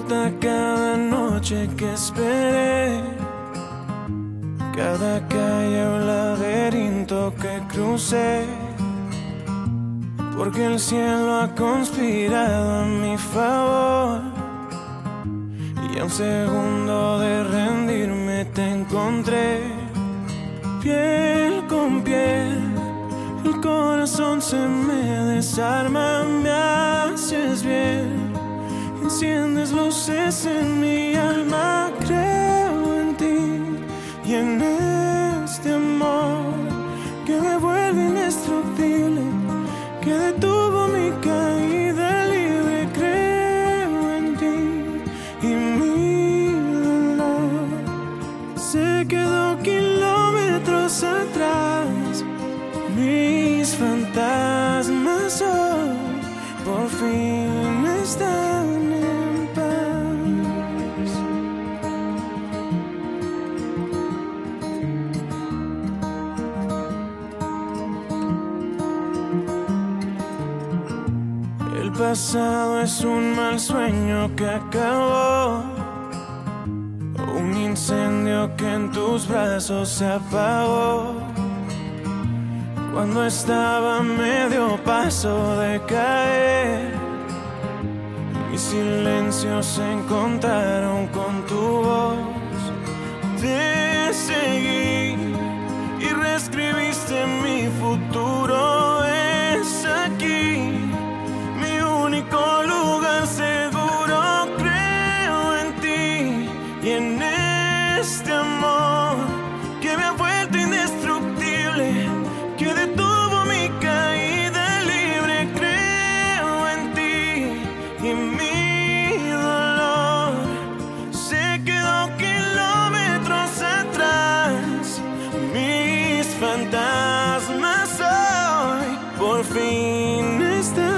importa cada noche que esperé, cada calle o laberinto que crucé, porque el cielo ha conspirado a mi favor. Y a un segundo de rendirme te encontré, piel con piel. El corazón se me desarma, me haces bien, enciendes luces en mi alma. Creo en ti y en este amor que me vuelve indestructible, que detuvo mi caída libre. Creo en ti y mi dolor se quedó kilómetros atrás. Mis fantasmas hoy por fin están en paz. El pasado es un mal sueño que acabó, un incendio que en tus brazos se apagó. Cuando estaba a medio paso de caer, mis silencios se encontraron con tu voz. Te seguí y reescribiste mi futuro. Es aquí mi único lugar seguro. Creo en ti y en este amor que me ha vuelto indestructible, que detuvo mi caída libre. Creo en ti y mi dolor se quedó kilómetros atrás. Mis fantasmas hoy por fin están